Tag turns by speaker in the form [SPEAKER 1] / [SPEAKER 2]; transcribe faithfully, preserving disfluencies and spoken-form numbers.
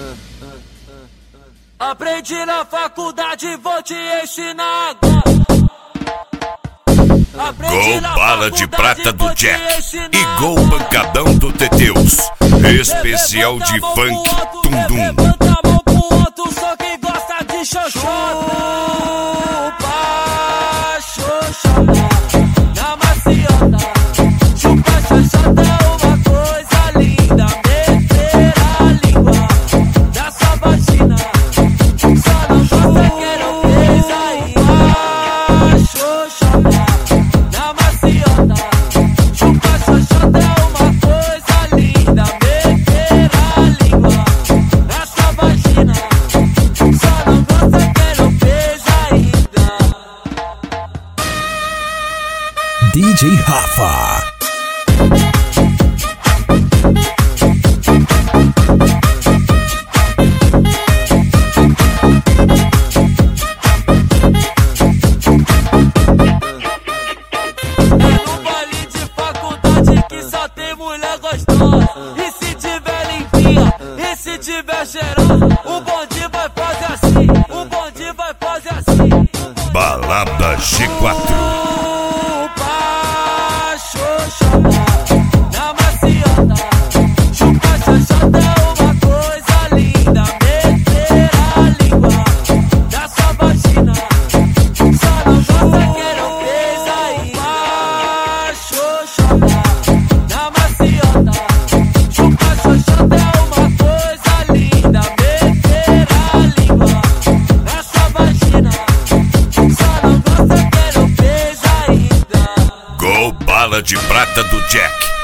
[SPEAKER 1] Aprendi na faculdade, vou te ensinar agora.
[SPEAKER 2] Gol bala de prata do Jack e gol pancadão do Teteus. Especial de funk Tundum.
[SPEAKER 1] Levanta a mão pro outro, só quem gosta de xoxota. Chupa, xoxota, na maciota. Chupa, xoxota é uma coisa linda. Meter a língua na sua vagina. Só não gosta que não fez ainda. Xoxota, na maciota. Chupa, xoxota é uma coisa linda. Meter a língua na sua vagina. Só não gosta que não fez ainda.
[SPEAKER 3] D J Rafa.
[SPEAKER 1] E se tiver limpinha, e se tiver cheirando, o bonde vai fazer assim, o bonde vai fazer assim.
[SPEAKER 2] Balada G quatro.
[SPEAKER 1] Chupa, xoxota, na maciota. Chupa, xoxota é uma coisa linda. Meter a língua na sua vagina. Só não gosta que não fez ainda. Xoxota, na maciota. Chupa, xoxota é uma coisa linda. Meter a língua na sua vagina. Só não gosta que não fez ainda.
[SPEAKER 2] Gol bala de prata do Jack